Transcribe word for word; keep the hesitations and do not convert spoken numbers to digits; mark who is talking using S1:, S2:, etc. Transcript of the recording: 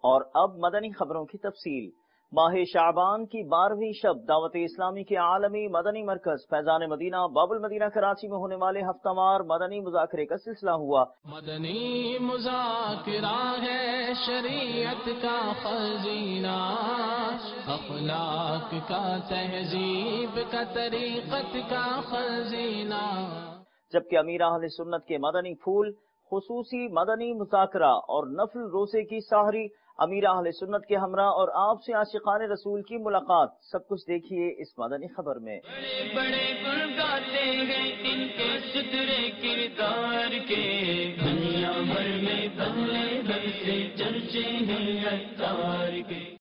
S1: और अब मदनी खबरों की तफसील। माह शाबान की बारहवीं शब दावत इस्लामी के आलमी मदनी मरकज फैजान मदीना बाबुल मदीना कराची में होने वाले हफ्तावार मदनी मुज़ाकरे का सिलसिला हुआ।
S2: मदनी मुज़ाकरा है शरीयत का खजीना, अखलाक का तहजीब का तरीक़त का खजीना।
S1: जबकि अमीर अहले सुन्नत के मदनी फूल, खुसूसी मदनी मुज़ाकरा और नफल रोज़े की सहरी, अमीर अहले सुन्नत के हमरा और आपसे आशिकाने रसूल की मुलाकात, सब कुछ देखिए इस मदनी खबर में।
S2: बड़े बड़े गुण गाते हैं इनके सुथरे किरदार के, दुनिया भर में बदले बदले चर्चे हैं अत्तार के।